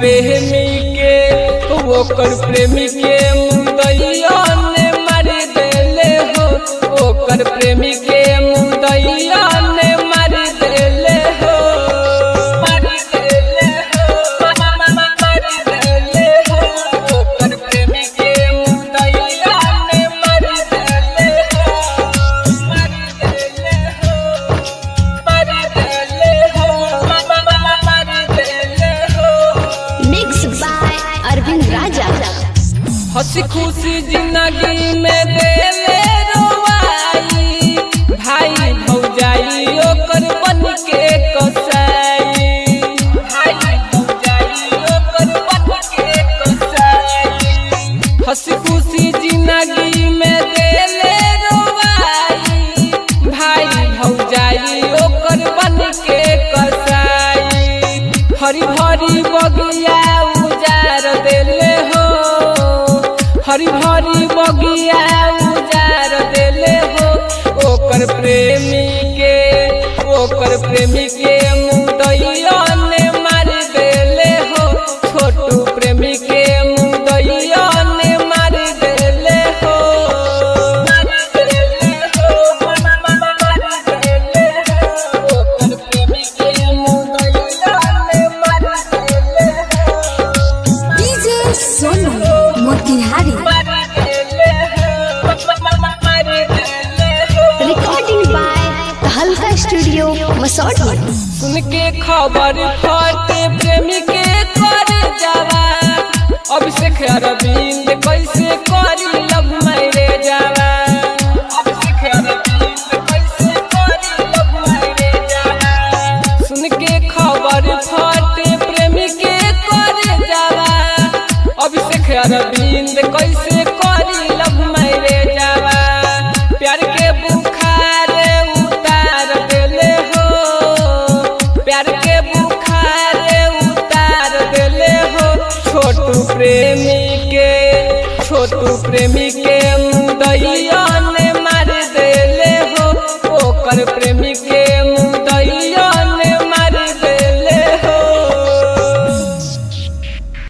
प्रेमी के ओकर प्रेमी के मुदैया ने मार देले हो। ओकर प्रेमी के मुदैया ने मार देले हो। मार देले हो, मार देले हो। ओकर प्रेमी के मुदैया ने मार देले हो। मार देले हो, मार देले हो, मार देले हो। Mix by Arvind Raja. हंसी खुशी जिंदगी में देले रोवाई, भाई भौजाई ओकर बन के कसाई। भाई भौजाई ओकर बन के कसाई। हंसी खुशी जिंदगी में देले रोवाई, भाई भौजाई ओकर बन के कसाई। हरी भरी बगिया उजार देले हो। हरी भरी बगिया उजार देले हो। ओकर प्रेमी के मुदैया ने मार देले हो। छोटू प्रेमी के मुदैया ने मार देले हो। मार देले हो, मार देले हो। ओकर प्रेमी के मुदैया ने मार देले हो। DJ Sonu Motihari. Recording by Halka studio Masaurhi. सुन के खबर फटे प्रेमी के कर जावा। अभिषेक अरविंद कैसे करी लव मैरिज जावा। अभिषेक अरविंद कैसे करी लव मैरिज जावा। सुन के खबर फटे प्रेमी के कर जावा। अभिषेक अरविंद कैसे करी लव मैरिज जावा। प्यार के बुखार उतार देले हो। प्यार के बुखार उतार देले हो। छोटू प्रेमी